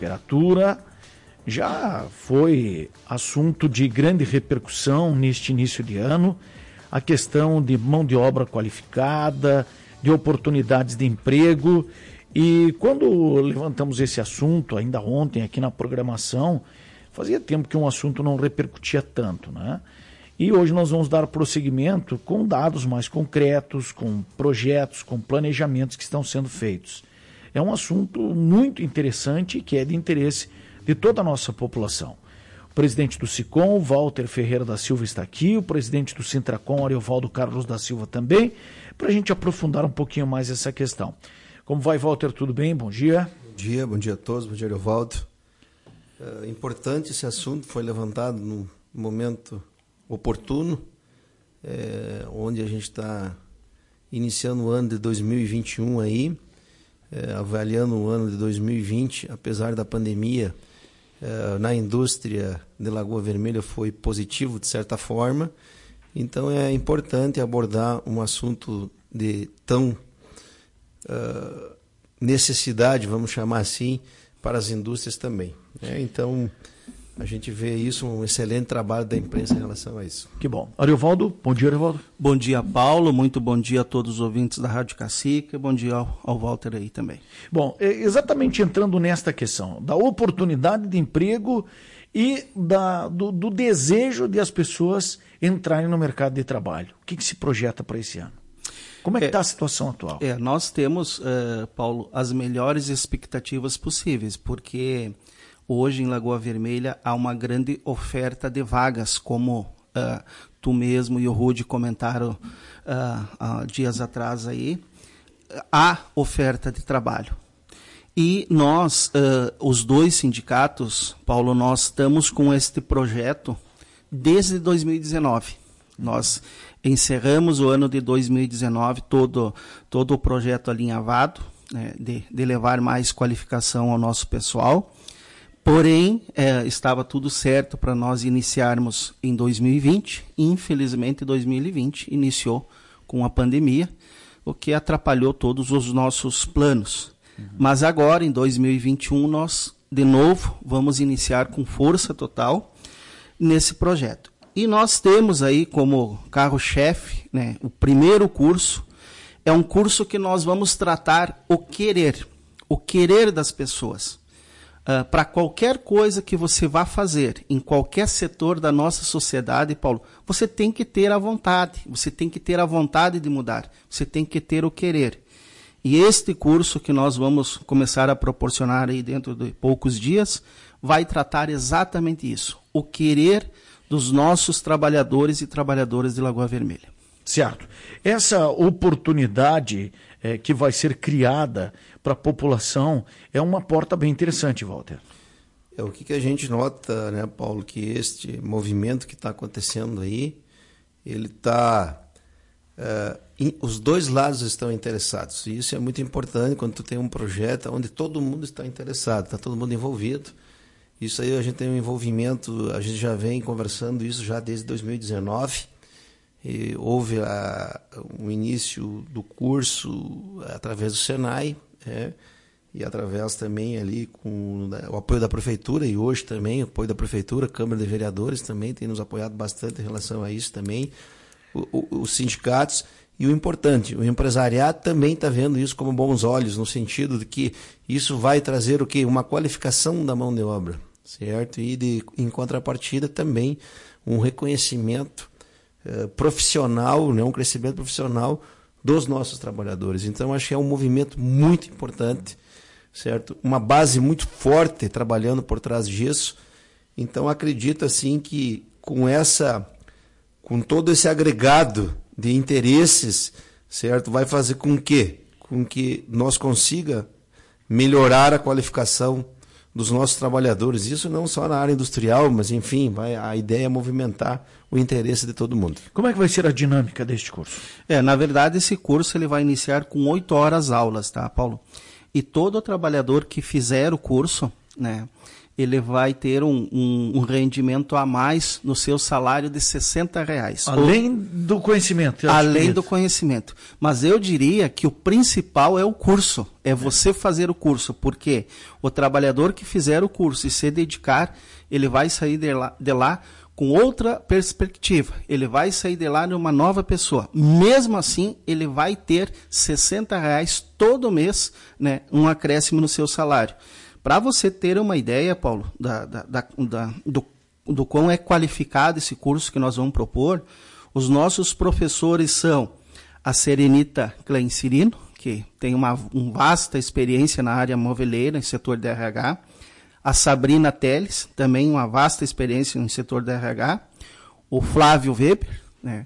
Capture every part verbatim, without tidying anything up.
temperatura já foi assunto de grande repercussão neste início de ano, a questão de mão de obra qualificada, de oportunidades de emprego. E quando levantamos esse assunto, ainda ontem aqui na programação, fazia tempo que um assunto não repercutia tanto, né? E hoje nós vamos dar prosseguimento com dados mais concretos, com projetos, com planejamentos que estão sendo feitos. É um assunto muito interessante e que é de interesse de toda a nossa população. O presidente do SICOM, Walter Ferreira da Silva, está aqui, o presidente do Sintracom, Ariovaldo Carlos da Silva, também, para a gente aprofundar um pouquinho mais essa questão. Como vai, Walter? Tudo bem? Bom dia. Bom dia, bom dia a todos, bom dia, Ariovaldo. É importante esse assunto, foi levantado num momento oportuno, é, onde a gente está iniciando o ano de dois mil e vinte e um aí, é, avaliando o ano de dois mil e vinte, apesar da pandemia, é, na indústria de Lagoa Vermelha foi positivo de certa forma, então é importante abordar um assunto de tão uh, necessidade, vamos chamar assim, para as indústrias também, né? Então a gente vê isso, um excelente trabalho da imprensa em relação a isso. Que bom. Ariovaldo, bom dia, Ariovaldo. Bom dia, Paulo. Muito bom dia a todos os ouvintes da Rádio Cacique. Bom dia ao, ao Walter aí também. Bom, exatamente entrando nesta questão da oportunidade de emprego e da, do, do desejo de as pessoas entrarem no mercado de trabalho. O que, que se projeta para esse ano? Como é que está é, a situação atual? É, nós temos, uh, Paulo, as melhores expectativas possíveis, porque hoje em Lagoa Vermelha há uma grande oferta de vagas, como uh, tu mesmo e o Rudy comentaram uh, uh, dias atrás aí. Há oferta de trabalho. E nós, uh, os dois sindicatos, Paulo, nós estamos com este projeto desde dois mil e dezenove. Nós encerramos o ano de dois mil e dezenove, todo, todo o projeto alinhavado, né, de, de levar mais qualificação ao nosso pessoal. Porém, é, estava tudo certo para nós iniciarmos em dois mil e vinte. Infelizmente, dois mil e vinte iniciou com a pandemia, o que atrapalhou todos os nossos planos. Uhum. Mas agora, em dois mil e vinte e um, nós, de novo, vamos iniciar com força total nesse projeto. E nós temos aí como carro-chefe, né, o primeiro curso, é um curso que nós vamos tratar o querer, o querer das pessoas. Uh, para qualquer coisa que você vá fazer, em qualquer setor da nossa sociedade, Paulo, você tem que ter a vontade, você tem que ter a vontade de mudar, você tem que ter o querer. E este curso que nós vamos começar a proporcionar aí dentro de poucos dias, vai tratar exatamente isso, o querer dos nossos trabalhadores e trabalhadoras de Lagoa Vermelha. Certo. Essa oportunidade é, que vai ser criada para a população é uma porta bem interessante, Walter. É, o que, que a gente nota, né, Paulo, que este movimento que está acontecendo aí, ele está... É, in, os dois lados estão interessados. E isso é muito importante quando tu tem um projeto onde todo mundo está interessado, está todo mundo envolvido. Isso aí a gente tem um envolvimento, a gente já vem conversando isso já desde dois mil e dezenove. E houve a, o início do curso através do Senai, é, e através também ali com o apoio da Prefeitura, e hoje também o apoio da Prefeitura, Câmara de Vereadores também tem nos apoiado bastante em relação a isso também, o, o, os sindicatos, e o importante, o empresariado também está vendo isso como bons olhos, no sentido de que isso vai trazer o quê? Uma qualificação da mão de obra, certo? E de, em contrapartida também um reconhecimento Uh, profissional, né, um crescimento profissional dos nossos trabalhadores. Então, acho que é um movimento muito importante, certo? Uma base muito forte trabalhando por trás disso. Então, acredito assim que com essa, com todo esse agregado de interesses, certo, vai fazer com que, com que nós consiga melhorar a qualificação dos nossos trabalhadores. Isso não só na área industrial, mas enfim, vai, a ideia é movimentar o interesse de todo mundo. Como é que vai ser a dinâmica deste curso? É, na verdade, esse curso ele vai iniciar com oito horas aulas, tá, Paulo? E todo trabalhador que fizer o curso, né, ele vai ter um, um, um rendimento a mais no seu salário de sessenta reais. Além Ou, do conhecimento. Além do conhecimento. Mas eu diria que o principal é o curso, é você fazer o curso, porque o trabalhador que fizer o curso e se dedicar, ele vai sair de lá, de lá com outra perspectiva, ele vai sair de lá numa nova pessoa. Mesmo assim, ele vai ter sessenta reais todo mês, né, um acréscimo no seu salário. Para você ter uma ideia, Paulo, da, da, da, da, do, do quão é qualificado esse curso que nós vamos propor, os nossos professores são a Serenita Klein Cirino, que tem uma, uma vasta experiência na área moveleira, no setor de R H, a Sabrina Teles, também uma vasta experiência no setor de R H, o Flávio Weber, né,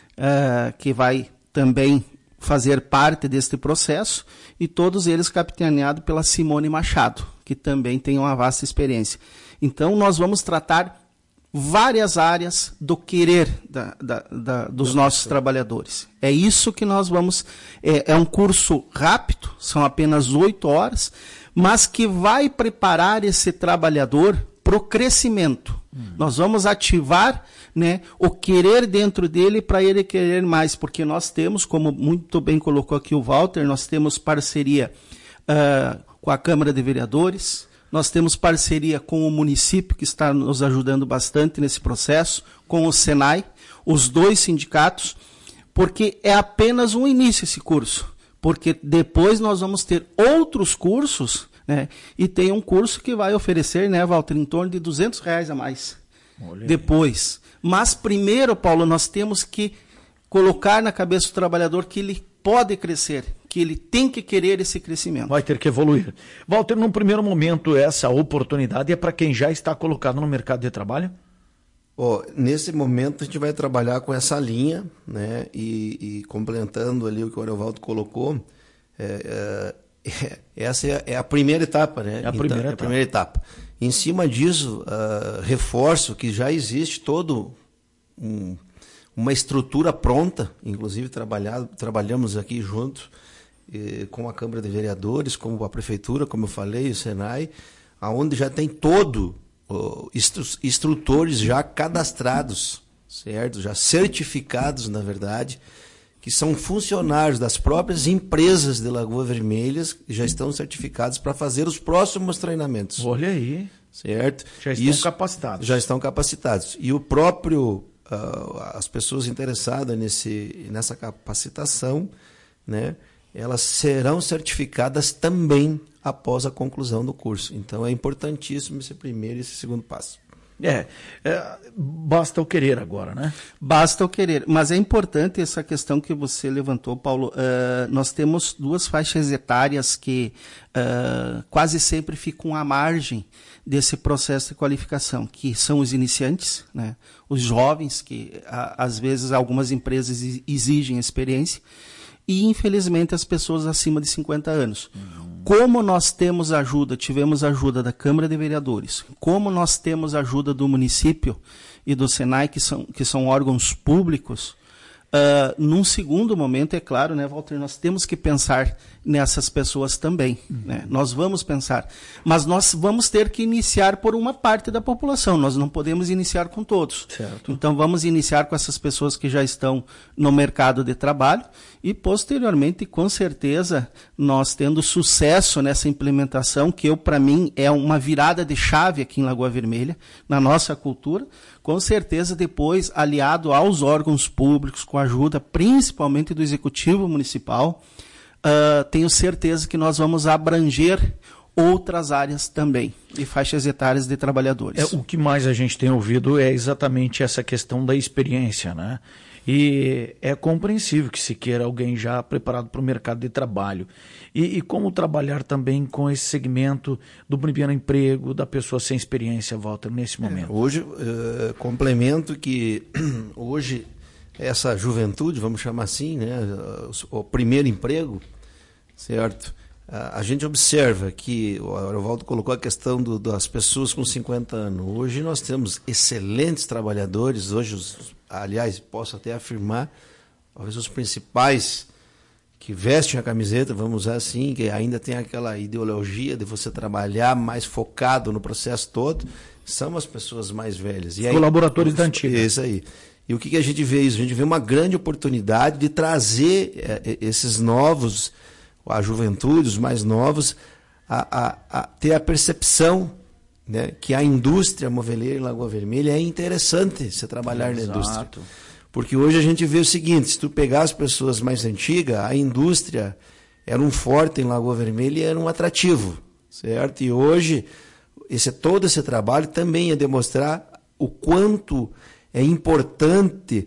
uh, que vai também fazer parte deste processo, e todos eles capitaneados pela Simone Machado, que também tem uma vasta experiência. Então, nós vamos tratar várias áreas do querer da, da, da, dos nossos trabalhadores. É isso que nós vamos... É, é um curso rápido, são apenas oito horas, mas que vai preparar esse trabalhador para o crescimento. Hum. Nós vamos ativar, né, o querer dentro dele para ele querer mais, porque nós temos, como muito bem colocou aqui o Walter, nós temos parceria uh, com a Câmara de Vereadores, nós temos parceria com o município, que está nos ajudando bastante nesse processo, com o Senai, os dois sindicatos, porque é apenas um início esse curso, porque depois nós vamos ter outros cursos, né, e tem um curso que vai oferecer, né, Walter, em torno de duzentos reais a mais. Olha depois. Aí. Mas primeiro, Paulo, nós temos que colocar na cabeça do trabalhador que ele pode crescer, que ele tem que querer esse crescimento. Vai ter que evoluir. Walter, num primeiro momento, essa oportunidade é para quem já está colocado no mercado de trabalho? Oh, nesse momento a gente vai trabalhar com essa linha, né, e, e complementando ali o que o Ariovaldo colocou, é, é, essa é, é a primeira etapa, né? É a primeira, então, etapa. É a primeira etapa. Em cima disso, uh, reforço que já existe todo um, uma estrutura pronta, inclusive trabalhado, trabalhamos aqui junto eh, com a Câmara de Vereadores, com a Prefeitura, como eu falei, o Senai, aonde já tem todo uh, estru instrutores já cadastrados, certo? Já certificados, na verdade, que são funcionários das próprias empresas de Lagoa Vermelha, que já estão certificados para fazer os próximos treinamentos. Olha aí. Certo? Já estão Isso, capacitados. Já estão capacitados. E o próprio, uh, as pessoas interessadas nesse, nessa capacitação, né, elas serão certificadas também após a conclusão do curso. Então é importantíssimo esse primeiro e esse segundo passo. É, é, basta o querer agora, né? Basta o querer, mas é importante essa questão que você levantou, Paulo. Uh, nós temos duas faixas etárias que uh, quase sempre ficam à margem desse processo de qualificação, que são os iniciantes, né? Os jovens, que a, às vezes algumas empresas exigem experiência, e infelizmente as pessoas acima de cinquenta anos. Uhum. Como nós temos ajuda, tivemos ajuda da Câmara de Vereadores, como nós temos ajuda do município e do Senai, que são, que são órgãos públicos, uh, num segundo momento, é claro, né, Walter, nós temos que pensar nessas pessoas também. Uhum. Né? Nós vamos pensar, mas nós vamos ter que iniciar por uma parte da população, nós não podemos iniciar com todos. Certo. Então vamos iniciar com essas pessoas que já estão no mercado de trabalho, e posteriormente, com certeza, nós tendo sucesso nessa implementação, que eu, para mim, é uma virada de chave aqui em Lagoa Vermelha, na nossa cultura, com certeza depois, aliado aos órgãos públicos, com a ajuda principalmente do Executivo Municipal, uh, tenho certeza que nós vamos abranger outras áreas também, e faixas etárias de trabalhadores. É, o que mais a gente tem ouvido é exatamente essa questão da experiência, né? E é compreensível que se queira alguém já preparado para o mercado de trabalho. E, e como trabalhar também com esse segmento do primeiro emprego, da pessoa sem experiência, Walter, nesse momento? É, hoje, uh, complemento que hoje essa juventude, vamos chamar assim, né, o, o primeiro emprego, certo? Uh, a gente observa que, o Ariovaldo colocou a questão do, das pessoas com cinquenta anos. Hoje nós temos excelentes trabalhadores, hoje os aliás, posso até afirmar, talvez os principais que vestem a camiseta, vamos usar assim, que ainda tem aquela ideologia de você trabalhar mais focado no processo todo, são as pessoas mais velhas. E aí, colaboradores da antiga. Isso aí. E o que, que a gente vê isso? A gente vê uma grande oportunidade de trazer é, esses novos, a juventude, os mais novos, a, a, a ter a percepção, né, que a indústria moveleira em Lagoa Vermelha é interessante você trabalhar Exato. na indústria. Porque hoje a gente vê o seguinte, se tu pegar as pessoas mais antigas, a indústria era um forte em Lagoa Vermelha e era um atrativo, certo? E hoje, esse, todo esse trabalho também é demonstrar o quanto é importante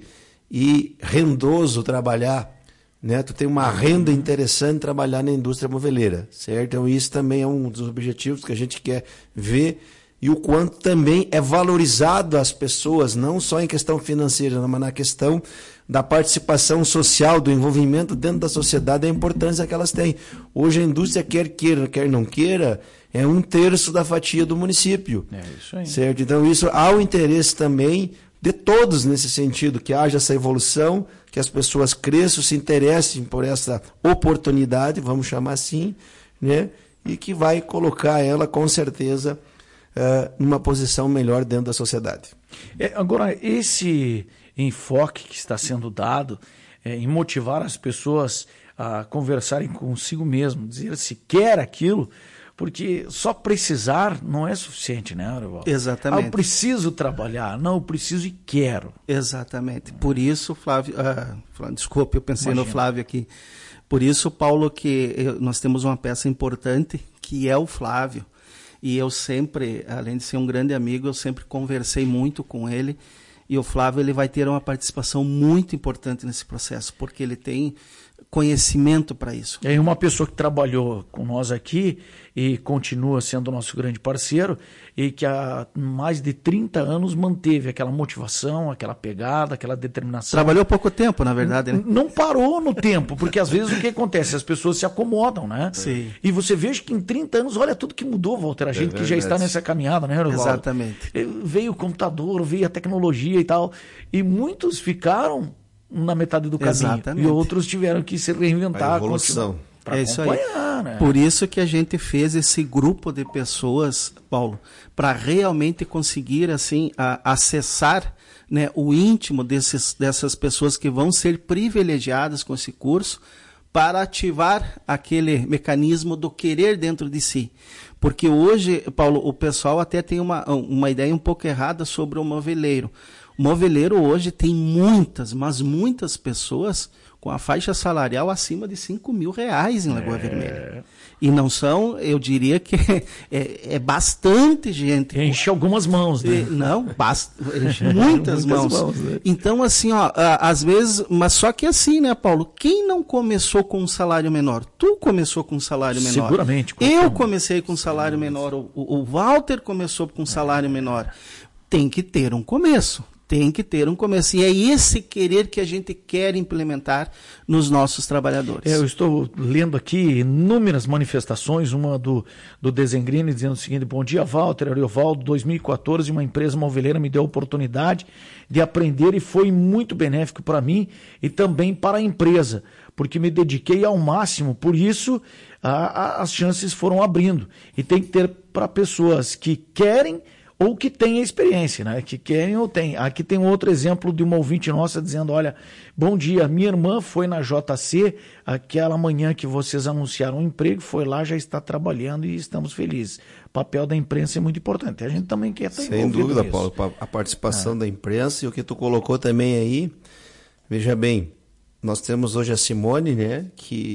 e rendoso trabalhar, né? Tu tem uma renda interessante trabalhar na indústria moveleira, certo? Então isso também é um dos objetivos que a gente quer ver e o quanto também é valorizado as pessoas, não só em questão financeira, mas na questão da participação social, do envolvimento dentro da sociedade, a importância que elas têm. Hoje a indústria, quer queira, quer não queira, é um terço da fatia do município. É isso aí. Certo? Então isso há o interesse também de todos nesse sentido, que haja essa evolução, que as pessoas cresçam, se interessem por essa oportunidade, vamos chamar assim, né? E que vai colocar ela, com certeza, uh, numa posição melhor dentro da sociedade. É, agora, esse enfoque que está sendo dado é, em motivar as pessoas a conversarem consigo mesmo, dizer se quer aquilo, porque só precisar não é suficiente, né, Arivaldo? Exatamente. Ah, eu preciso trabalhar. Não, eu preciso e quero. Exatamente. Por isso, Flávio... Ah, desculpe, eu pensei Imagina. no Flávio aqui. Por isso, Paulo, que eu, nós temos uma peça importante, que é o Flávio. E eu sempre, além de ser um grande amigo, eu sempre conversei muito com ele. E o Flávio ele vai ter uma participação muito importante nesse processo, porque ele tem conhecimento para isso. É uma pessoa que trabalhou com nós aqui e continua sendo nosso grande parceiro e que há mais de trinta anos manteve aquela motivação, aquela pegada, aquela determinação. Trabalhou pouco tempo, na verdade, né? Não parou no tempo, porque às vezes o que acontece? As pessoas se acomodam, né? Sim. E você veja que em trinta anos, olha tudo que mudou, Walter, a gente é que já está nessa caminhada, né, Rovaldo? Exatamente. Veio o computador, veio a tecnologia e tal, e muitos ficaram na metade do caminho. Exatamente. E outros tiveram que se reinventar. A evolução. Para é isso aí. Né? Por isso que a gente fez esse grupo de pessoas, Paulo, para realmente conseguir assim a, acessar, né, o íntimo desses, dessas pessoas que vão ser privilegiadas com esse curso, para ativar aquele mecanismo do querer dentro de si. Porque hoje, Paulo, o pessoal até tem uma, uma ideia um pouco errada sobre o moveleiro. O moveleiro hoje tem muitas, mas muitas pessoas com a faixa salarial acima de cinco mil reais em Lagoa é. Vermelha. E não são, eu diria que é, é bastante gente. Enche algumas mãos, né? E, não, basta, enche muitas, muitas mãos. mãos né? Então, assim, ó, às vezes, mas só que assim, né, Paulo? Quem não começou com um salário menor? Tu começou com um salário menor. Seguramente. Eu comecei com um salário menor. O, o Walter começou com um salário menor. Tem que ter um começo. Tem que ter um começo. E é esse querer que a gente quer implementar nos nossos trabalhadores. É, eu estou lendo aqui inúmeras manifestações, uma do, do Desengrini dizendo o seguinte: bom dia, Walter, Ariovaldo, dois mil e quatorze, uma empresa moveleira me deu a oportunidade de aprender e foi muito benéfico para mim e também para a empresa, porque me dediquei ao máximo, por isso a, a, as chances foram abrindo. E tem que ter para pessoas que querem ou que tem a experiência, né? Que querem ou tem. Aqui tem outro exemplo de uma ouvinte nossa dizendo: olha, bom dia, minha irmã foi na J C, aquela manhã que vocês anunciaram o emprego, foi lá, já está trabalhando e estamos felizes. O papel da imprensa é muito importante. A gente também quer estar Sem dúvida, nisso. Paulo, a participação ah. da imprensa e o que tu colocou também aí, veja bem, nós temos hoje a Simone, né,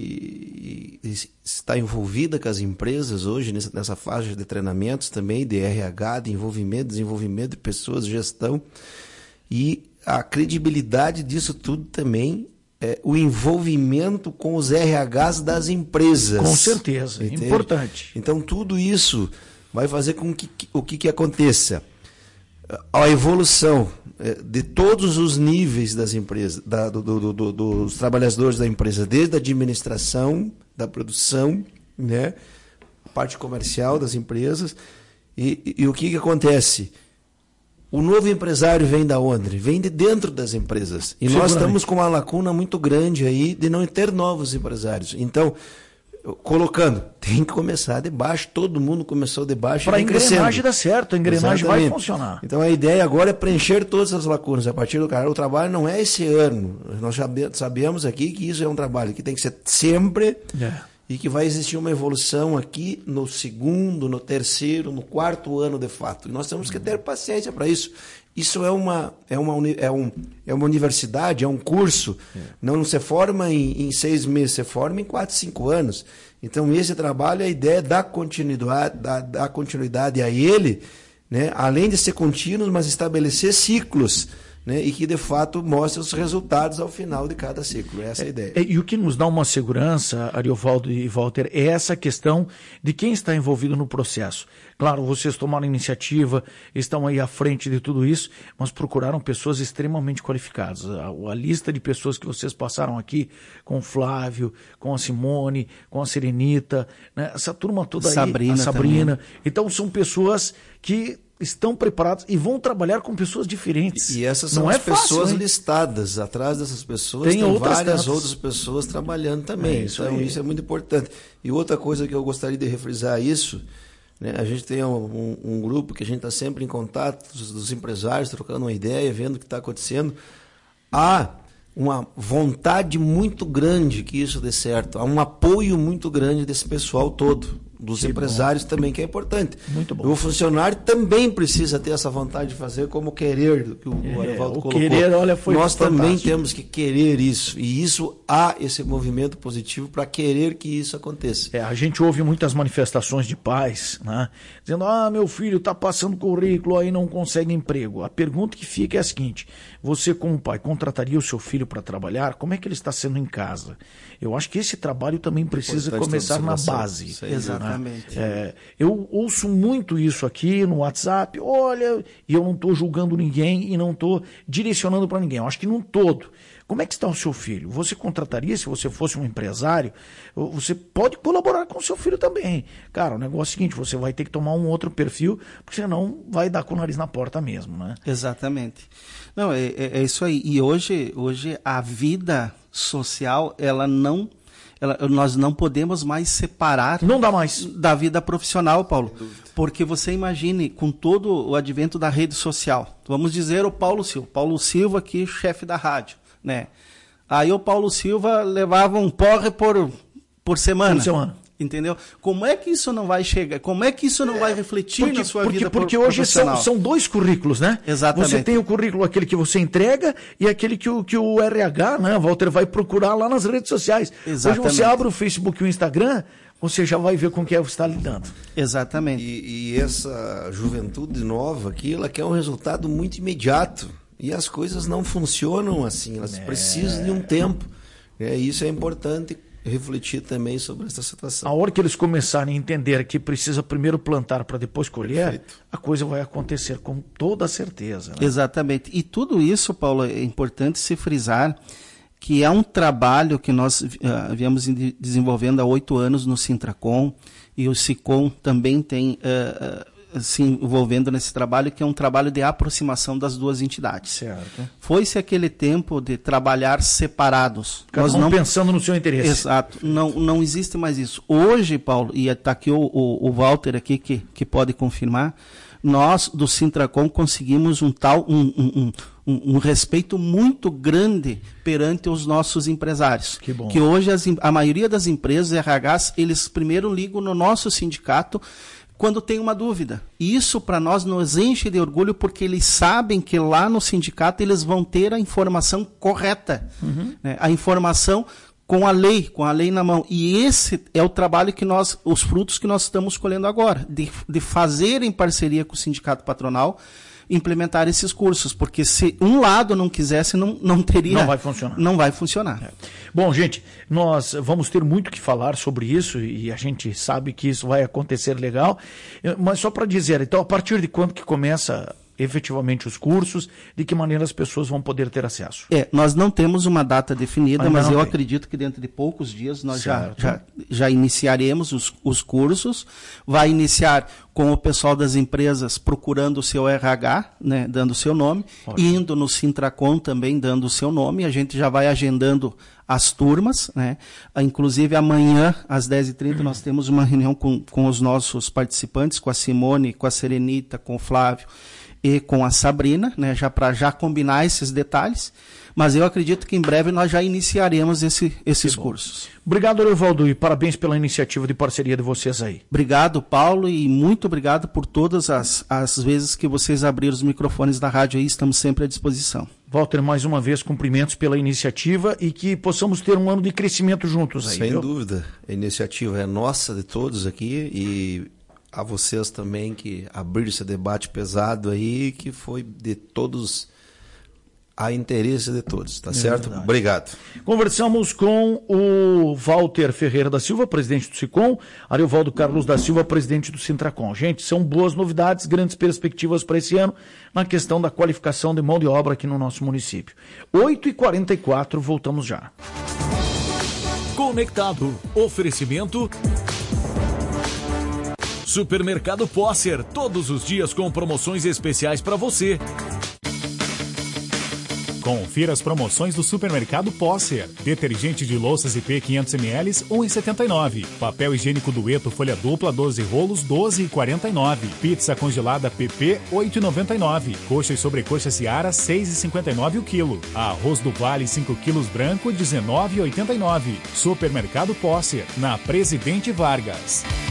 que está envolvida com as empresas hoje nessa, nessa faixa de treinamentos também, de R H, de envolvimento, desenvolvimento de pessoas, gestão. E a credibilidade disso tudo também é o envolvimento com os R Hs das empresas. Com certeza, entende? Importante. Então tudo isso vai fazer com que o que, que aconteça. A evolução de todos os níveis das empresas, da, do, do, do, dos trabalhadores da empresa, desde a administração, da produção, né, a parte comercial das empresas, e, e o que, que acontece? O novo empresário vem da onde? Vem de dentro das empresas. E nós estamos com uma lacuna muito grande aí de não ter novos empresários. Então, colocando, tem que começar de baixo, todo mundo começou de baixo. Para a engrenagem dar certo, a engrenagem Exatamente. Vai funcionar. Então a ideia agora é preencher todas as lacunas a partir do cara. O trabalho não é esse ano. Nós sabemos aqui que isso é um trabalho que tem que ser sempre é. E que vai existir uma evolução aqui no segundo, no terceiro, no quarto ano de fato. E nós temos que ter paciência para isso. Isso é uma, é, uma, é, um, é uma universidade, é um curso. É. Não se forma em, em seis meses, se forma em quatro, cinco anos. Então, esse trabalho, a ideia é dar continuidade, dar, dar continuidade a ele, né? Além de ser contínuo, mas estabelecer ciclos. Né, e que de fato mostre os resultados ao final de cada ciclo. Essa é a ideia. É, e o que nos dá uma segurança, Ariovaldo e Walter, é essa questão de quem está envolvido no processo. Claro, vocês tomaram iniciativa, estão aí à frente de tudo isso, mas procuraram pessoas extremamente qualificadas. A, a lista de pessoas que vocês passaram aqui, com o Flávio, com a Simone, com a Serenita, né, essa turma toda aí, Sabrina a Sabrina. Também. Então são pessoas que estão preparados e vão trabalhar com pessoas diferentes. E essas são Não as é fácil, pessoas hein? listadas. Atrás dessas pessoas tem, tem outras várias tantas. outras pessoas trabalhando também. É isso então aí. isso é muito importante. E outra coisa que eu gostaria de refrisar isso, né, a gente tem um, um, um grupo que a gente está sempre em contato dos, dos empresários, trocando uma ideia, vendo o que está acontecendo. Há uma vontade muito grande que isso dê certo. Há um apoio muito grande desse pessoal todo. Dos que empresários bom. Também, que é importante. Muito bom. O funcionário também precisa ter essa vontade de fazer como querer, do que o é, Ariovaldo o colocou. Querer, olha, foi Nós fantástico. Também temos que querer isso. E isso há esse movimento positivo para querer que isso aconteça. É, a gente ouve muitas manifestações de pais, né, dizendo, ah, meu filho está passando currículo aí não consegue emprego. A pergunta que fica é a seguinte, você como pai contrataria o seu filho para trabalhar? Como é que ele está sendo em casa? Eu acho que esse trabalho também precisa Importante começar na base. Exatamente. É, eu ouço muito isso aqui no WhatsApp, olha, e eu não estou julgando ninguém e não estou direcionando para ninguém. Eu acho que num todo. Como é que está o seu filho? Você contrataria, se você fosse um empresário, você pode colaborar com o seu filho também. Cara, o negócio é o seguinte, você vai ter que tomar um outro perfil, porque senão vai dar com o nariz na porta mesmo, né? Exatamente. Não, é, é isso aí. E hoje, hoje a vida social, ela não... Ela, nós não podemos mais separar não dá mais. Da vida profissional, Paulo. Porque você imagine, com todo o advento da rede social, vamos dizer o Paulo Silva, Paulo Silva aqui, chefe da rádio, né? Aí o Paulo Silva levava um porre por, por semana. Por semana. Entendeu? Como é que isso não vai chegar? Como é que isso não vai refletir porque, na sua porque, vida porque profissional? Porque hoje são, são dois currículos, né? Exatamente. Você tem o currículo, aquele que você entrega, e aquele que o, que o R H, né, Walter, vai procurar lá nas redes sociais. Exatamente. Hoje você abre o Facebook e o Instagram, você já vai ver com quem você está lidando. Exatamente. E, e essa juventude nova aqui, ela quer um resultado muito imediato. E as coisas não funcionam assim, elas é. precisam de um tempo. É, isso é importante refletir também sobre essa situação. A hora que eles começarem a entender que precisa primeiro plantar para depois colher, Perfeito. A coisa vai acontecer com toda certeza. Né? Exatamente. E tudo isso, Paulo, é importante se frisar que é um trabalho que nós uh, viemos desenvolvendo há oito anos no Sintracom, e o SICOM também tem uh, uh, se envolvendo nesse trabalho, que é um trabalho de aproximação das duas entidades. Certo. Foi-se aquele tempo de trabalhar separados. Cada nós um não pensando no seu interesse. Exato. Não, não existe mais isso. Hoje, Paulo, e está aqui o, o, o Walter aqui que, que pode confirmar, nós do Sintracom conseguimos um tal um, um, um, um respeito muito grande perante os nossos empresários. Que bom. Que hoje as, a maioria das empresas R Hs, eles primeiro ligam no nosso sindicato quando tem uma dúvida. E isso para nós nos enche de orgulho, porque eles sabem que lá no sindicato eles vão ter a informação correta, uhum. né? A informação com a lei, com a lei na mão. E esse é o trabalho que nós, os frutos que nós estamos colhendo agora, de, de fazer em parceria com o sindicato patronal, implementar esses cursos, porque se um lado não quisesse, não, não teria... Não vai funcionar. Não vai funcionar. É. Bom, gente, nós vamos ter muito que falar sobre isso, e a gente sabe que isso vai acontecer legal, mas só para dizer, então, a partir de quando que começa efetivamente os cursos, de que maneira as pessoas vão poder ter acesso? É, nós não temos uma data definida, Ainda mas eu tem. acredito que dentro de poucos dias nós já, Certo. já, já iniciaremos os, os cursos. Vai iniciar com o pessoal das empresas procurando o seu R H, né, dando o seu nome, Ótimo. indo no Sintracom também dando o seu nome. A gente já vai agendando as turmas, né? Inclusive amanhã às dez e trinta nós temos uma reunião com, com os nossos participantes, com a Simone, com a Serenita, com o Flávio e com a Sabrina, né, já para já combinar esses detalhes, mas eu acredito que em breve nós já iniciaremos esse, esses cursos. Obrigado, Ariovaldo, e parabéns pela iniciativa de parceria de vocês aí. Obrigado, Paulo, e muito obrigado por todas as, as vezes que vocês abriram os microfones da rádio aí, estamos sempre à disposição. Walter, mais uma vez, cumprimentos pela iniciativa e que possamos ter um ano de crescimento juntos aí. Sem viu? dúvida, a iniciativa é nossa, de todos aqui, e a vocês também que abriram esse debate pesado aí, que foi de todos, a interesse de todos, tá É certo? verdade. Obrigado. Conversamos com o Walter Ferreira da Silva, presidente do SICOM, Ariovaldo Carlos da Silva, presidente do Sintracom. Gente, são boas novidades, grandes perspectivas para esse ano na questão da qualificação de mão de obra aqui no nosso município. oito e quarenta e quatro, voltamos já. Conectado. Oferecimento... Supermercado Posser, todos os dias com promoções especiais para você. Confira as promoções do Supermercado Posser. Detergente de louças I P quinhentos mililitros, um real e setenta e nove centavos. Papel higiênico Dueto folha dupla, doze rolos, doze reais e quarenta e nove centavos. Pizza congelada P P, oito reais e noventa e nove centavos. Coxa e sobrecoxa Seara, seis reais e cinquenta e nove centavos o quilo. Arroz do Vale, cinco quilos branco, dezenove reais e oitenta e nove centavos. Supermercado Posser, na Presidente Vargas.